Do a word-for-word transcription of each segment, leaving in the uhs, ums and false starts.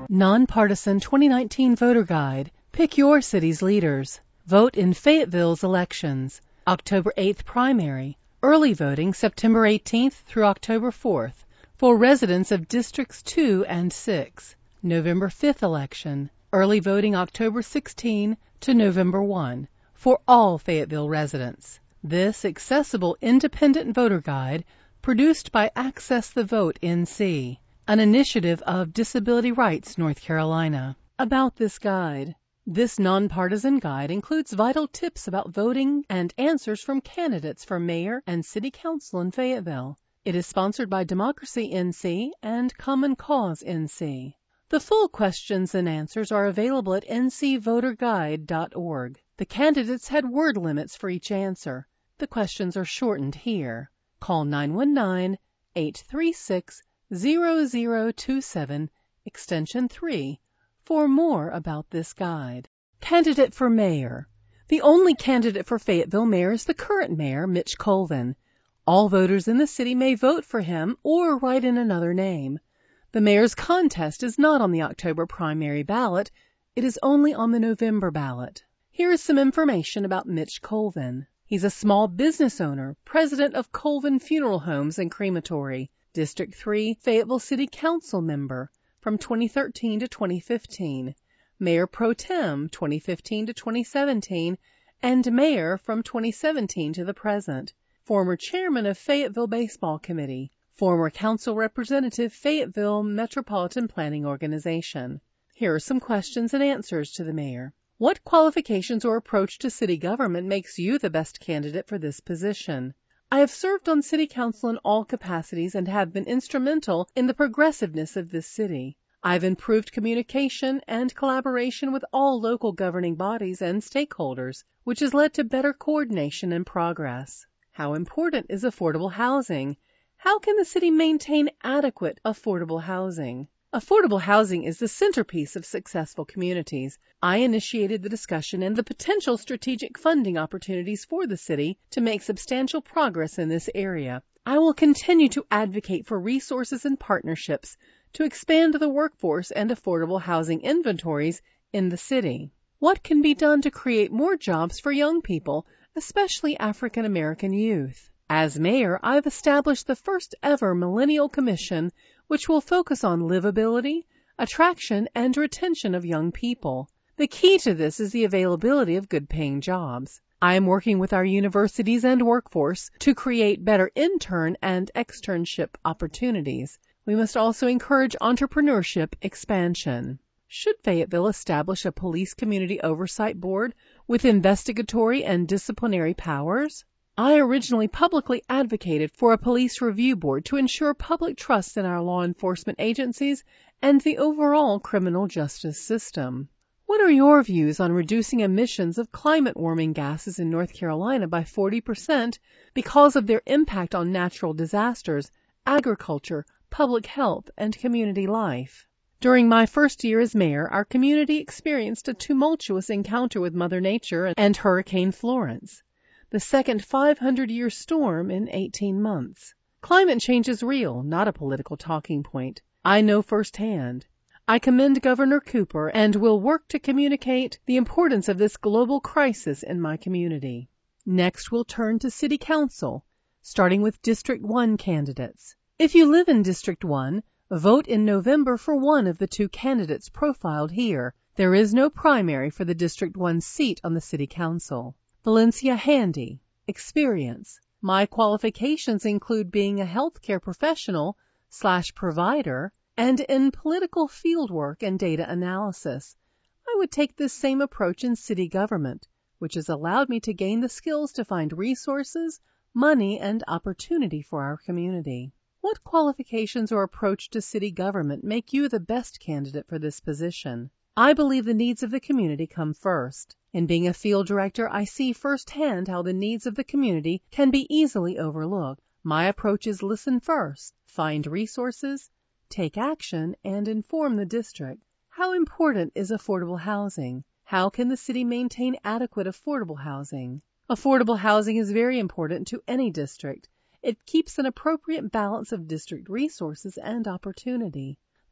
Nonpartisan twenty nineteen Voter Guide. Pick your city's leaders. Vote in Fayetteville's elections. October eighth primary. Early voting September eighteenth through October fourth for residents of Districts two and six. November fifth election. Early voting October sixteenth to November first for all Fayetteville residents. This accessible independent voter guide produced by Access the Vote N C, an initiative of Disability Rights North Carolina. About this guide. This nonpartisan guide includes vital tips about voting and answers from candidates for mayor and city council in Fayetteville. It is sponsored by Democracy N C and Common Cause N C. The full questions and answers are available at n c voter guide dot org. The candidates had word limits for each answer. The questions are shortened here. Call nine one nine, eight three six, zero zero two seven, extension three, for more about this guide. Candidate for mayor. The only candidate for Fayetteville mayor is the current mayor, Mitch Colvin. All voters in the city may vote for him or write in another name. The mayor's contest is not on the October primary ballot. It is only on the November ballot. Here is some information about Mitch Colvin. He's a small business owner, president of Colvin Funeral Homes and Crematory, District three Fayetteville City Council member from twenty thirteen to twenty fifteen, Mayor Pro Tem twenty fifteen to twenty seventeen, and Mayor from twenty seventeen to the present, former Chairman of Fayetteville Baseball Committee, former Council Representative Fayetteville Metropolitan Planning Organization. Here are some questions and answers to the mayor. What qualifications or approach to city government makes you the best candidate for this position? I have served on city council in all capacities and have been instrumental in the progressiveness of this city. I've improved communication and collaboration with all local governing bodies and stakeholders, which has led to better coordination and progress. How important is affordable housing? How can the city maintain adequate affordable housing? Affordable housing is the centerpiece of successful communities. I initiated the discussion and the potential strategic funding opportunities for the city to make substantial progress in this area. I will continue to advocate for resources and partnerships to expand the workforce and affordable housing inventories in the city. What can be done to create more jobs for young people, especially African American youth? As mayor, I've established the first ever Millennial Commission, which will focus on livability, attraction, and retention of young people. The key to this is the availability of good-paying jobs. I am working with our universities and workforce to create better intern and externship opportunities. We must also encourage entrepreneurship expansion. Should Fayetteville establish a police community oversight board with investigatory and disciplinary powers? I originally publicly advocated for a police review board to ensure public trust in our law enforcement agencies and the overall criminal justice system. What are your views on reducing emissions of climate-warming gases in North Carolina by forty percent because of their impact on natural disasters, agriculture, public health, and community life? During my first year as mayor, our community experienced a tumultuous encounter with Mother Nature and Hurricane Florence, the second five hundred year storm in eighteen months. Climate change is real, not a political talking point. I know firsthand. I commend Governor Cooper and will work to communicate the importance of this global crisis in my community. Next, we'll turn to City Council, starting with District one candidates. If you live in District one, vote in November for one of the two candidates profiled here. There is no primary for the District one seat on the City Council. Valencia Handy. Experience. My qualifications include being a healthcare professional slash provider and in political fieldwork and data analysis. I would take this same approach in city government, which has allowed me to gain the skills to find resources, money, and opportunity for our community. What qualifications or approach to city government make you the best candidate for this position? I believe the needs of the community come first. In being a field director, I see firsthand how the needs of the community can be easily overlooked. My approach is listen first, find resources, take action, and inform the district. How important is affordable housing? How can the city maintain adequate affordable housing? Affordable housing is very important to any district. It keeps an appropriate balance of district resources and opportunity. The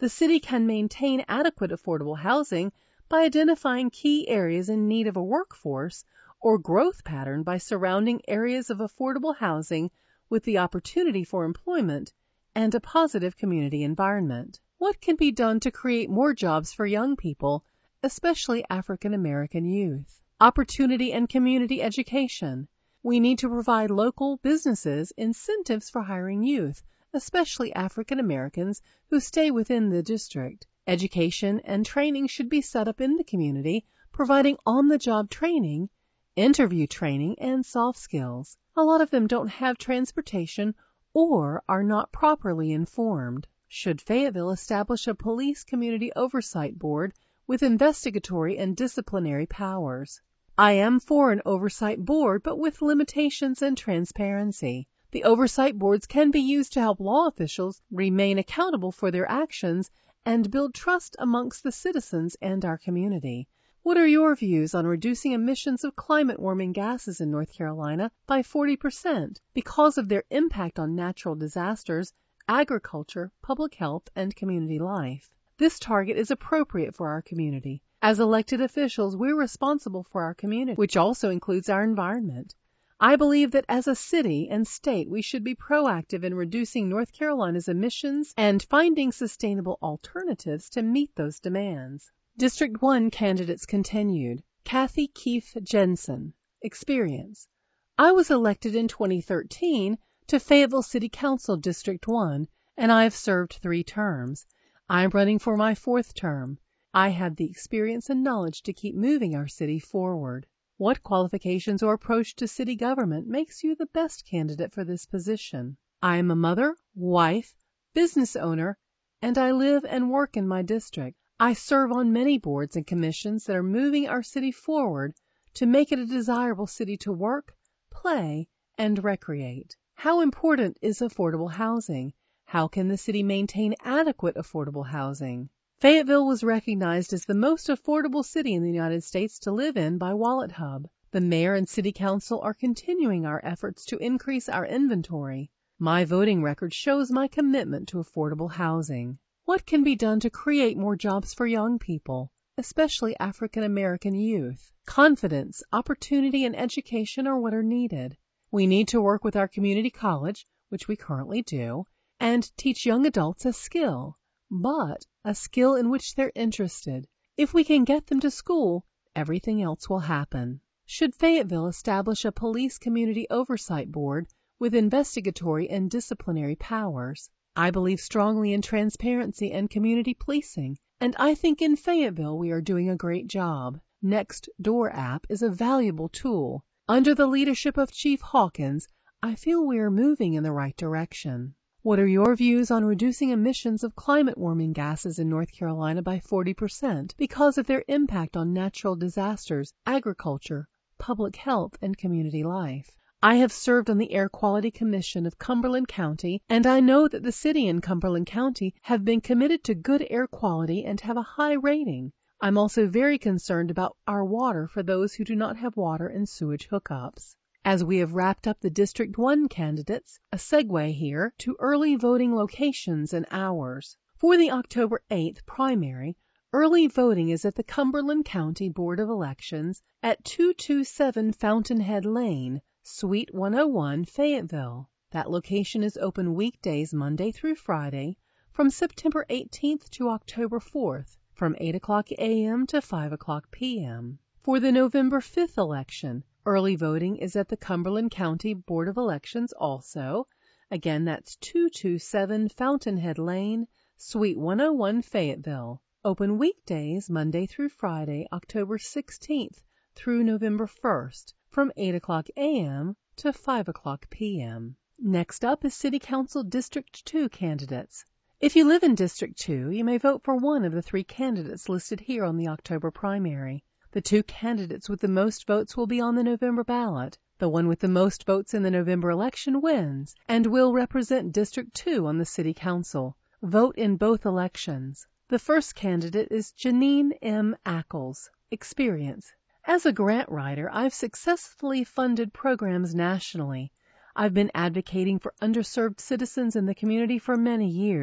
The city can maintain adequate affordable housing by identifying key areas in need of a workforce or growth pattern by surrounding areas of affordable housing with the opportunity for employment and a positive community environment. What can be done to create more jobs for young people, especially African American youth? Opportunity and community education. We need to provide local businesses incentives for hiring youth, especially African Americans who stay within the district. Education and training should be set up in the community, providing on-the-job training, interview training, and soft skills. A lot of them don't have transportation or are not properly informed. Should Fayetteville establish a police community oversight board with investigatory and disciplinary powers? I am for an oversight board, but with limitations and transparency. The oversight boards can be used to help law officials remain accountable for their actions and build trust amongst the citizens and our community. What are your views on reducing emissions of climate-warming gases in North Carolina by forty percent because of their impact on natural disasters, agriculture, public health, and community life? This target is appropriate for our community. As elected officials, we're responsible for our community, which also includes our environment. I believe that as a city and state, we should be proactive in reducing North Carolina's emissions and finding sustainable alternatives to meet those demands. District one candidates continued. Kathy Keefe Jensen. Experience. I was elected in twenty thirteen to Fayetteville City Council District one, and I have served three terms. I'm running for my fourth term. I have the experience and knowledge to keep moving our city forward. What qualifications or approach to city government makes you the best candidate for this position? I am a mother, wife, business owner, and I live and work in my district. I serve on many boards and commissions that are moving our city forward to make it a desirable city to work, play, and recreate. How important is affordable housing? How can the city maintain adequate affordable housing? Fayetteville was recognized as the most affordable city in the United States to live in by WalletHub. The mayor and city council are continuing our efforts to increase our inventory. My voting record shows my commitment to affordable housing. What can be done to create more jobs for young people, especially African American youth? Confidence, opportunity, and education are what are needed. We need to work with our community college, which we currently do, and teach young adults a skill, but a skill in which they're interested. If we can get them to school, everything else will happen. Should Fayetteville establish a police community oversight board with investigatory and disciplinary powers? I believe strongly in transparency and community policing, and I think in Fayetteville we are doing a great job. Nextdoor app is a valuable tool. Under the leadership of Chief Hawkins, I feel we are moving in the right direction. What are your views on reducing emissions of climate-warming gases in North Carolina by forty percent because of their impact on natural disasters, agriculture, public health, and community life? I have served on the Air Quality Commission of Cumberland County, and I know that the city and Cumberland County have been committed to good air quality and have a high rating. I'm also very concerned about our water for those who do not have water and sewage hookups. As we have wrapped up the District one candidates, a segue here to early voting locations and hours. For the October eighth primary, early voting is at the Cumberland County Board of Elections at two two seven Fountainhead Lane, Suite one oh one, Fayetteville. That location is open weekdays Monday through Friday from September eighteenth to October fourth, from eight o'clock a m to five o'clock p m For the November fifth election, early voting is at the Cumberland County Board of Elections also. Again, that's two two seven Fountainhead Lane, Suite one oh one, Fayetteville. Open weekdays Monday through Friday, October sixteenth through November first, from eight o'clock a m to five o'clock p m Next up is City Council District two candidates. If you live in District two, you may vote for one of the three candidates listed here on the October primary. The two candidates with the most votes will be on the November ballot. The one with the most votes in the November election wins and will represent District two on the City Council. Vote in both elections. The first candidate is Janine M. Ackles. Experience. As a grant writer, I've successfully funded programs nationally. I've been advocating for underserved citizens in the community for many years,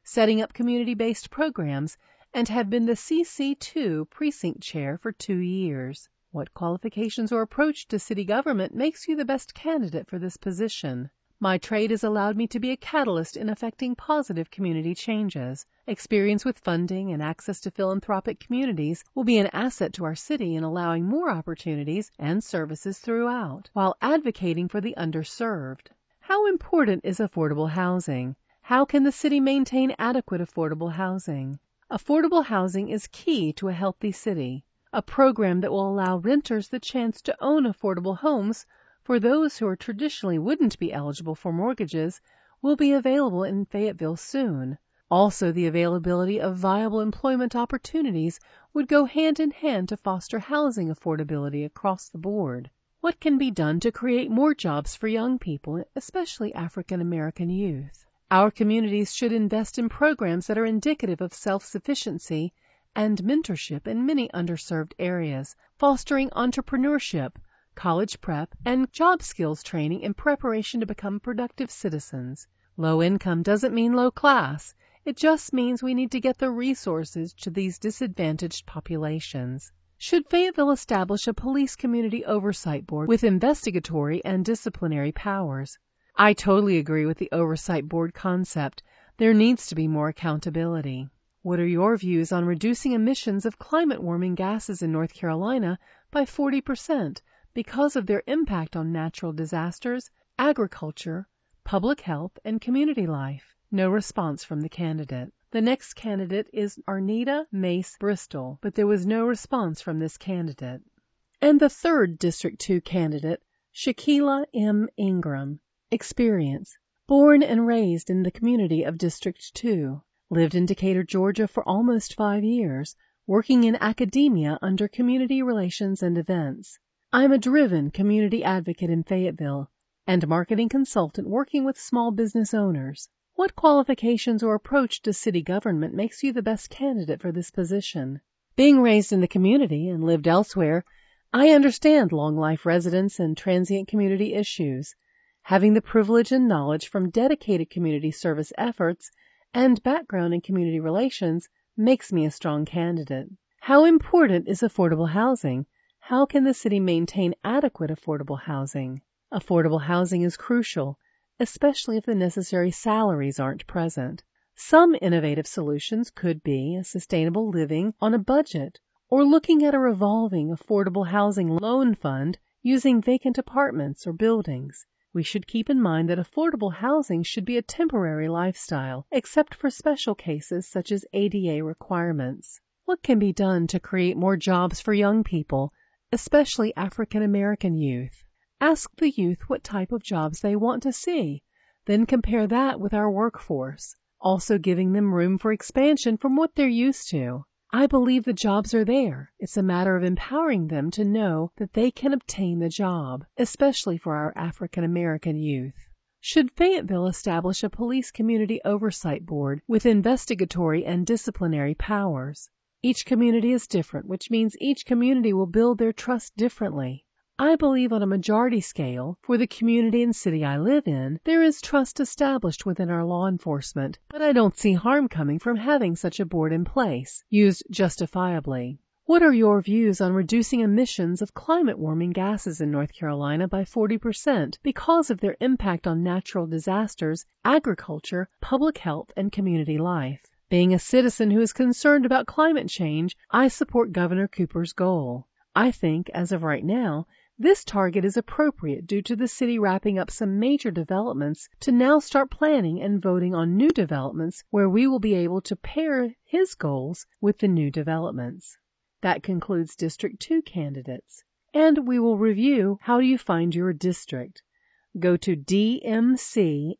setting up community-based programs, and have been the C C two precinct chair for two years. What qualifications or approach to city government makes you the best candidate for this position? My trade has allowed me to be a catalyst in effecting positive community changes. Experience with funding and access to philanthropic communities will be an asset to our city in allowing more opportunities and services throughout, while advocating for the underserved. How important is affordable housing? How can the city maintain adequate affordable housing? Affordable housing is key to a healthy city. A program that will allow renters the chance to own affordable homes for those who are traditionally wouldn't be eligible for mortgages will be available in Fayetteville soon. Also, the availability of viable employment opportunities would go hand in hand to foster housing affordability across the board. What can be done to create more jobs for young people, especially African American youth? Our communities should invest in programs that are indicative of self-sufficiency and mentorship in many underserved areas, fostering entrepreneurship, college prep, and job skills training in preparation to become productive citizens. Low income doesn't mean low class. It just means we need to get the resources to these disadvantaged populations. Should Fayetteville establish a police community oversight board with investigatory and disciplinary powers? I totally agree with the oversight board concept. There needs to be more accountability. What are your views on reducing emissions of climate-warming gases in North Carolina by forty percent because of their impact on natural disasters, agriculture, public health, and community life? No response from the candidate. The next candidate is Arnita Mace Bristol, but there was no response from this candidate. And the third District two candidate, Shaquila M. Ingram. Experience. Born and raised in the community of District two. Lived in Decatur, Georgia for almost five years, working in academia under community relations and events. I'm a driven community advocate in Fayetteville and marketing consultant working with small business owners. What qualifications or approach to city government makes you the best candidate for this position? Being raised in the community and lived elsewhere, I understand long life residence and transient community issues. Having the privilege and knowledge from dedicated community service efforts and background in community relations makes me a strong candidate. How important is affordable housing? How can the city maintain adequate affordable housing? Affordable housing is crucial, especially if the necessary salaries aren't present. Some innovative solutions could be a sustainable living on a budget, or looking at a revolving affordable housing loan fund using vacant apartments or buildings. We should keep in mind that affordable housing should be a temporary lifestyle, except for special cases such as A D A requirements. What can be done to create more jobs for young people, especially African American youth? Ask the youth what type of jobs they want to see, then compare that with our workforce, also giving them room for expansion from what they're used to. I believe the jobs are there. It's a matter of empowering them to know that they can obtain the job, especially for our African American youth. Should Fayetteville establish a police community oversight board with investigatory and disciplinary powers? Each community is different, which means each community will build their trust differently. I believe on a majority scale, for the community and city I live in, there is trust established within our law enforcement, but I don't see harm coming from having such a board in place, used justifiably. What are your views on reducing emissions of climate-warming gases in North Carolina by forty percent because of their impact on natural disasters, agriculture, public health, and community life? Being a citizen who is concerned about climate change, I support Governor Cooper's goal. I think, as of right now, this target is appropriate due to the city wrapping up some major developments to now start planning and voting on new developments where we will be able to pair his goals with the new developments. That concludes District two candidates, and we will review how you find your district. Go to dmcnc.co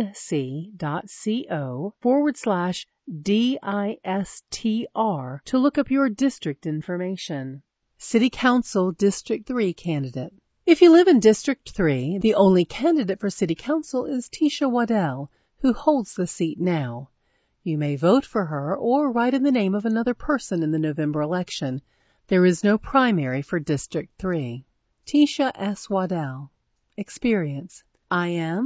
forward slash DISTR to look up your district information. City Council District three candidate. If you live in District three, the only candidate for City Council is Tisha Waddell, who holds the seat now. You may vote for her or write in the name of another person in the November election. There is no primary for District three. Tisha S. Waddell. Experience. I am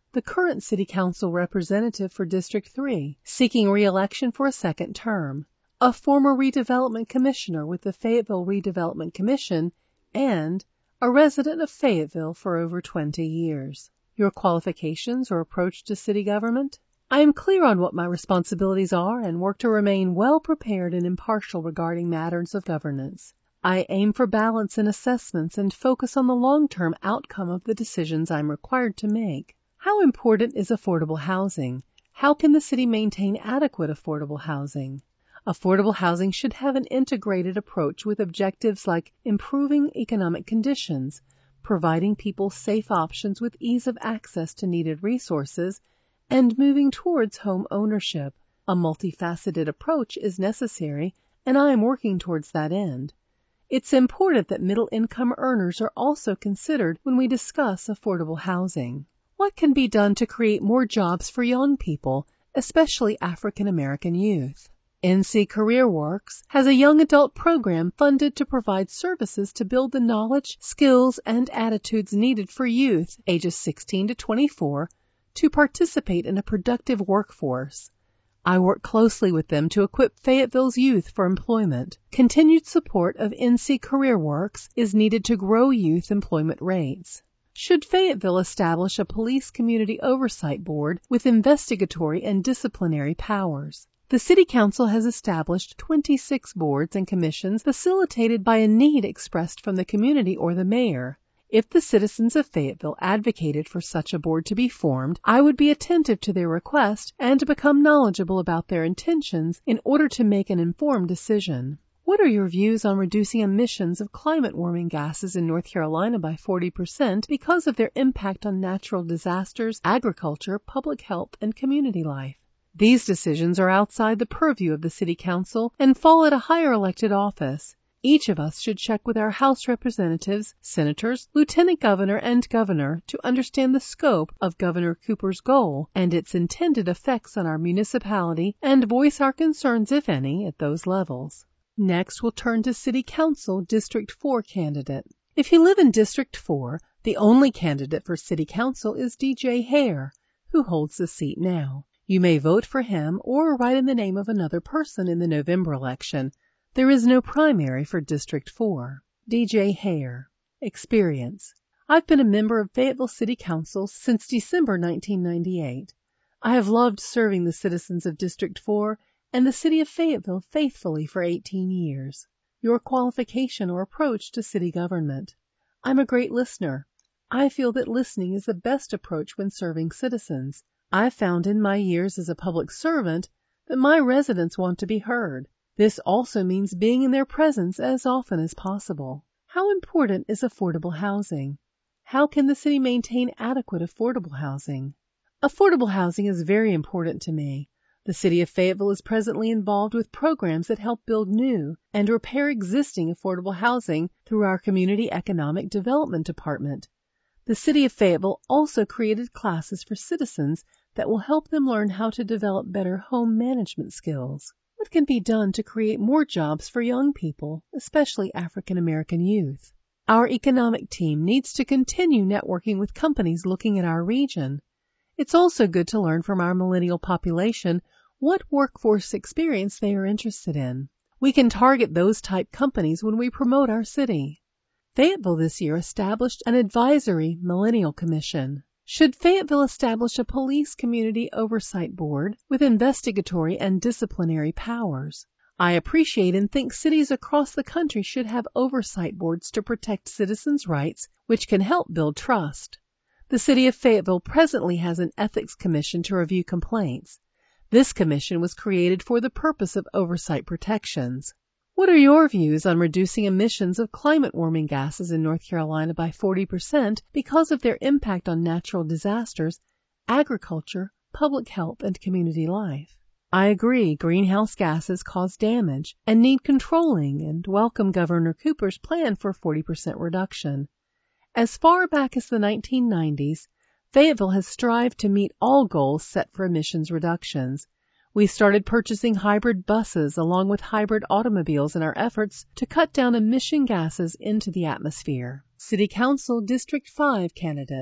the current City Council representative for District three, seeking re-election for a second term, a former redevelopment commissioner with the Fayetteville Redevelopment Commission, and a resident of Fayetteville for over twenty years. Your qualifications or approach to city government? I am clear on what my responsibilities are and work to remain well prepared and impartial regarding matters of governance. I aim for balance in assessments and focus on the long-term outcome of the decisions I am required to make. How important is affordable housing? How can the city maintain adequate affordable housing? Affordable housing should have an integrated approach with objectives like improving economic conditions, providing people safe options with ease of access to needed resources, and moving towards home ownership. A multifaceted approach is necessary, and I am working towards that end. It's important that middle-income earners are also considered when we discuss affordable housing. What can be done to create more jobs for young people, especially African American youth? N C CareerWorks has a young adult program funded to provide services to build the knowledge, skills, and attitudes needed for youth ages sixteen to twenty-four to participate in a productive workforce. I work closely with them to equip Fayetteville's youth for employment. Continued support of N C CareerWorks is needed to grow youth employment rates. Should Fayetteville establish a police community oversight board with investigatory and disciplinary powers? The City Council has established twenty-six boards and commissions facilitated by a need expressed from the community or the mayor. If the citizens of Fayetteville advocated for such a board to be formed, I would be attentive to their request and become knowledgeable about their intentions in order to make an informed decision. What are your views on reducing emissions of climate-warming gases in North Carolina by forty percent because of their impact on natural disasters, agriculture, public health, and community life? These decisions are outside the purview of the City Council and fall at a higher elected office. Each of us should check with our House representatives, senators, lieutenant governor, and governor to understand the scope of Governor Cooper's goal and its intended effects on our municipality and voice our concerns, if any, at those levels. Next, we'll turn to City Council District four candidate. If you live in District four, the only candidate for City Council is D J Hare, who holds the seat now. You may vote for him or write in the name of another person in the November election. There is no primary for District four. D J Hare. Experience. I've been a member of Fayetteville City Council since December nineteen ninety-eight. I have loved serving the citizens of District four and the city of Fayetteville faithfully for eighteen years. Your qualification or approach to city government. I'm a great listener. I feel that listening is the best approach when serving citizens. I've found in my years as a public servant that my residents want to be heard. This also means being in their presence as often as possible. How important is affordable housing? How can the city maintain adequate affordable housing? Affordable housing is very important to me. The city of Fayetteville is presently involved with programs that help build new and repair existing affordable housing through our Community Economic Development Department. The city of Fayetteville also created classes for citizens that will help them learn how to develop better home management skills. What can be done to create more jobs for young people, especially African American youth? Our economic team needs to continue networking with companies looking at our region. It's also good to learn from our millennial population what workforce experience they are interested in. We can target those type companies when we promote our city. Fayetteville this year established an advisory millennial commission. Should Fayetteville establish a police community oversight board with investigatory and disciplinary powers? I appreciate and think cities across the country should have oversight boards to protect citizens' rights, which can help build trust. The city of Fayetteville presently has an ethics commission to review complaints. This commission was created for the purpose of oversight protections. What are your views on reducing emissions of climate-warming gases in North Carolina by forty percent because of their impact on natural disasters, agriculture, public health, and community life? I agree greenhouse gases cause damage and need controlling and welcome Governor Cooper's plan for forty percent reduction. As far back as the nineteen nineties, Fayetteville has strived to meet all goals set for emissions reductions. We started purchasing hybrid buses along with hybrid automobiles in our efforts to cut down emission gases into the atmosphere. City Council District five candidate.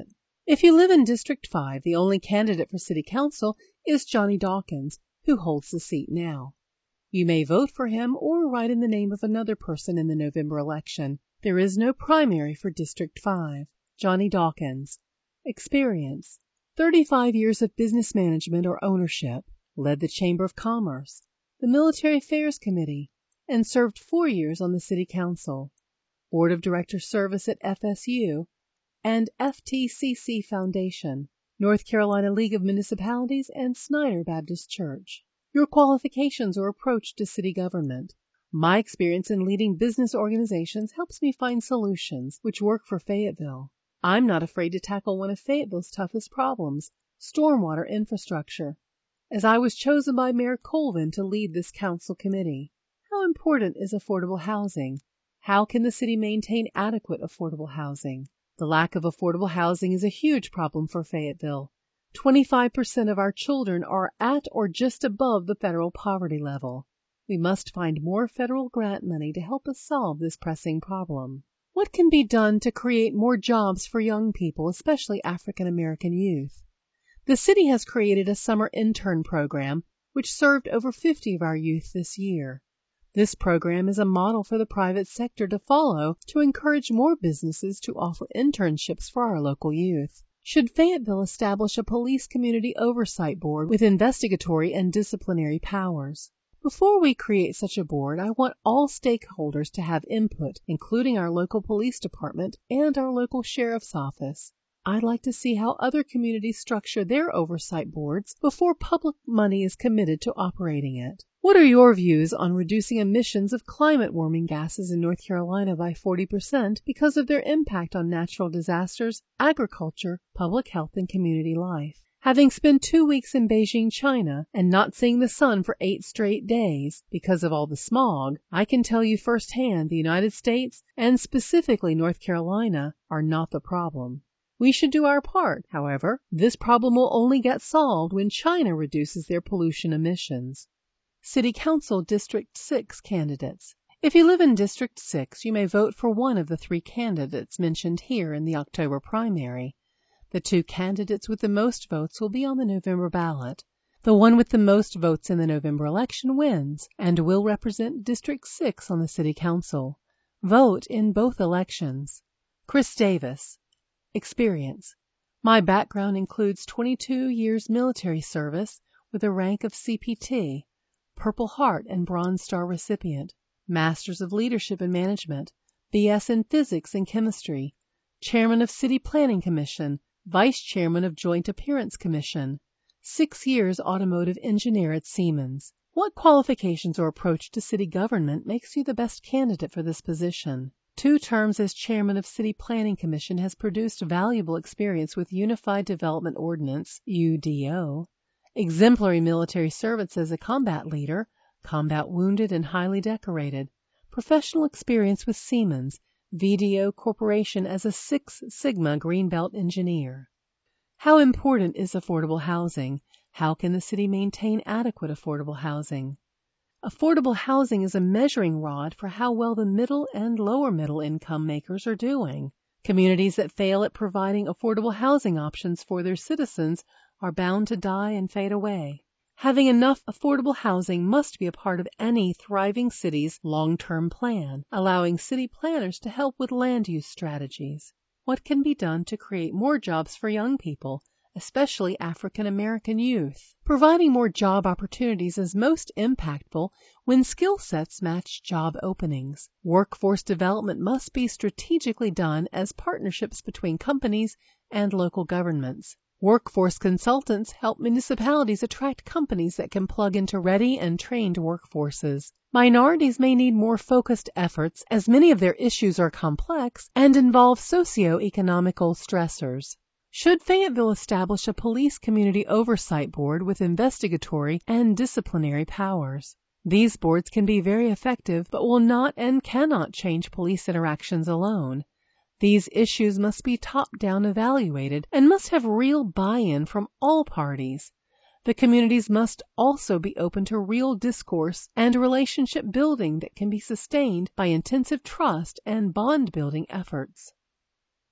If you live in District five, the only candidate for City Council is Johnny Dawkins, who holds the seat now. You may vote for him or write in the name of another person in the November election. There is no primary for District five. Johnny Dawkins. Experience: thirty-five years of business management or ownership, led the Chamber of Commerce, the Military Affairs Committee, and served four years on the City Council. Board of Director service at F S U and F T C C Foundation, North Carolina League of Municipalities, and Snyder Baptist Church. Your qualifications or approach to city government. My experience in leading business organizations helps me find solutions which work for Fayetteville. I'm not afraid to tackle one of Fayetteville's toughest problems, stormwater infrastructure, as I was chosen by Mayor Colvin to lead this council committee. How important is affordable housing? How can the city maintain adequate affordable housing? The lack of affordable housing is a huge problem for Fayetteville. twenty-five percent of our children are at or just above the federal poverty level. We must find more federal grant money to help us solve this pressing problem. What can be done to create more jobs for young people, especially African American youth? The city has created a summer intern program which served over fifty of our youth this year. This program is a model for the private sector to follow to encourage more businesses to offer internships for our local youth. Should Fayetteville establish a police community oversight board with investigatory and disciplinary powers? Before we create such a board, I want all stakeholders to have input, including our local police department and our local sheriff's office. I'd like to see how other communities structure their oversight boards before public money is committed to operating it. What are your views on reducing emissions of climate-warming gases in North Carolina by forty percent because of their impact on natural disasters, agriculture, public health, and community life? Having spent two weeks in Beijing, China, and not seeing the sun for eight straight days because of all the smog, I can tell you firsthand the United States, and specifically North Carolina, are not the problem. We should do our part, however. This problem will only get solved when China reduces their pollution emissions. City Council District six candidates. If you live in District six, you may vote for one of the three candidates mentioned here in the October primary. The two candidates with the most votes will be on the November ballot. The one with the most votes in the November election wins and will represent District six on the City Council. Vote in both elections. Chris Davis. Experience. My background includes twenty-two years military service with a rank of C P T, Purple Heart and Bronze Star recipient, Masters of Leadership and Management, B S in Physics and Chemistry, Chairman of City Planning Commission, Vice Chairman of Joint Appearance Commission, six years automotive engineer at Siemens. What qualifications or approach to city government makes you the best candidate for this position? Two terms as Chairman of City Planning Commission has produced valuable experience with Unified Development Ordinance, U D O, exemplary military service as a combat leader, combat wounded and highly decorated, professional experience with Siemens, V D O Corporation as a Six Sigma Greenbelt engineer. How important is affordable housing? How can the city maintain adequate affordable housing? Affordable housing is a measuring rod for how well the middle and lower middle income makers are doing. Communities that fail at providing affordable housing options for their citizens are bound to die and fade away. Having enough affordable housing must be a part of any thriving city's long-term plan, allowing city planners to help with land use strategies. What can be done to create more jobs for young people, especially African American youth? Providing more job opportunities is most impactful when skill sets match job openings. Workforce development must be strategically done as partnerships between companies and local governments. Workforce consultants help municipalities attract companies that can plug into ready and trained workforces. Minorities may need more focused efforts as many of their issues are complex and involve socio-economical stressors. Should Fayetteville establish a police community oversight board with investigatory and disciplinary powers? These boards can be very effective but will not and cannot change police interactions alone. These issues must be top-down evaluated and must have real buy-in from all parties. The communities must also be open to real discourse and relationship building that can be sustained by intensive trust and bond-building efforts.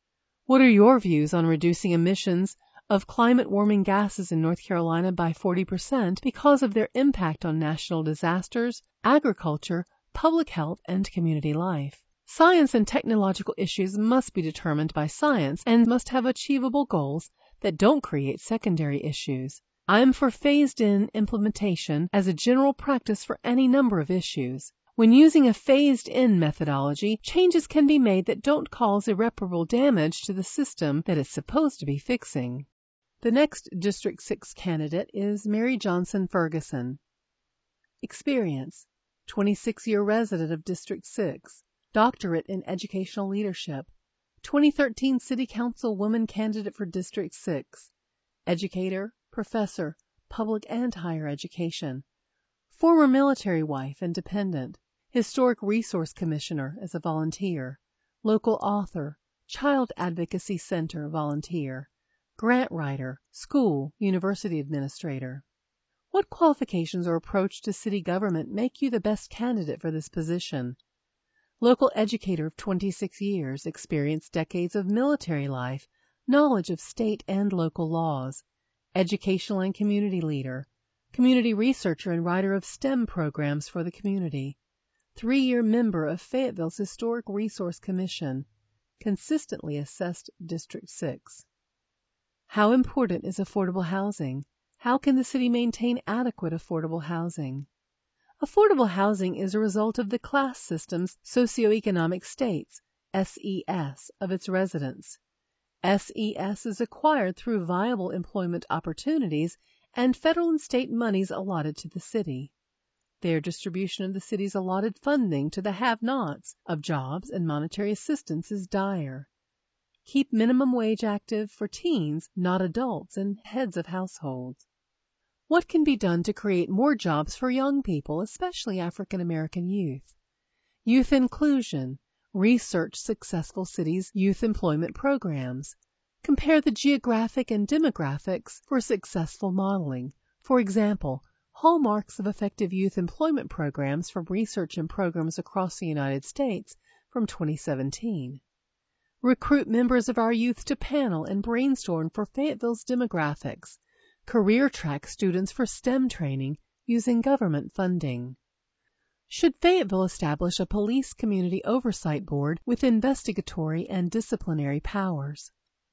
What are your views on reducing emissions of climate-warming gases in North Carolina by forty percent because of their impact on national disasters, agriculture, public health, and community life? Science and technological issues must be determined by science and must have achievable goals that don't create secondary issues. I am for phased-in implementation as a general practice for any number of issues. When using a phased-in methodology, changes can be made that don't cause irreparable damage to the system that it's supposed to be fixing. The next District six candidate is Mary Johnson Ferguson. Experience: twenty-six-year resident of District six, doctorate in educational leadership, twenty thirteen City Council woman candidate for District six, educator, professor, public and higher education, former military wife and dependent, Historic Resource Commissioner as a volunteer, local author, Child Advocacy Center volunteer, grant writer, school, university administrator. What qualifications or approach to city government make you the best candidate for this position? Local educator of twenty-six years, experience decades of military life, knowledge of state and local laws, educational and community leader, community researcher and writer of STEM programs for the community, three-year member of Fayetteville's Historic Resource Commission, consistently assessed District six. How important is affordable housing? How can the city maintain adequate affordable housing? Affordable housing is a result of the class system's socioeconomic states, S E S, of its residents. S E S is acquired through viable employment opportunities and federal and state monies allotted to the city. Their distribution of the city's allotted funding to the have-nots of jobs and monetary assistance is dire. Keep minimum wage active for teens, not adults, and heads of households. What can be done to create more jobs for young people, especially African American youth? Youth inclusion. Research successful cities' youth employment programs. Compare the geographic and demographics for successful modeling. For example, hallmarks of effective youth employment programs from research and programs across the United States from twenty seventeen. Recruit members of our youth to panel and brainstorm for Fayetteville's demographics. Career track students for STEM training using government funding. Should Fayetteville establish a police community oversight board with investigatory and disciplinary powers?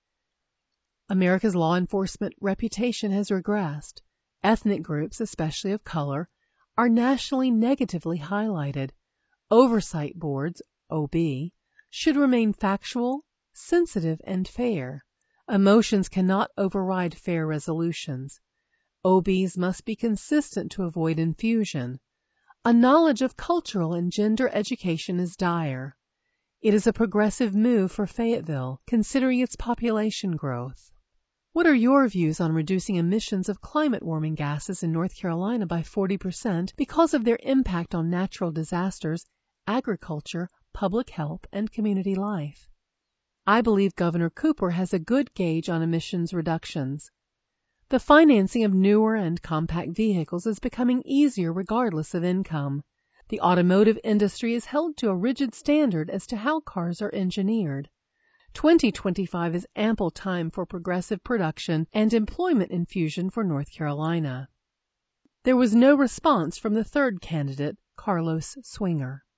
America's law enforcement reputation has regressed. Ethnic groups, especially of color, are nationally negatively highlighted. Oversight boards, O B, should remain factual, sensitive, and fair. Emotions cannot override fair resolutions. O Bs must be consistent to avoid infusion. A knowledge of cultural and gender education is dire. It is a progressive move for Fayetteville, considering its population growth. What are your views on reducing emissions of climate-warming gases in North Carolina by forty percent because of their impact on natural disasters, agriculture, public health, and community life? I believe Governor Cooper has a good gauge on emissions reductions. The financing of newer and compact vehicles is becoming easier regardless of income. The automotive industry is held to a rigid standard as to how cars are engineered. twenty twenty-five is ample time for progressive production and employment infusion for North Carolina. There was no response from the third candidate, Carlos Swinger.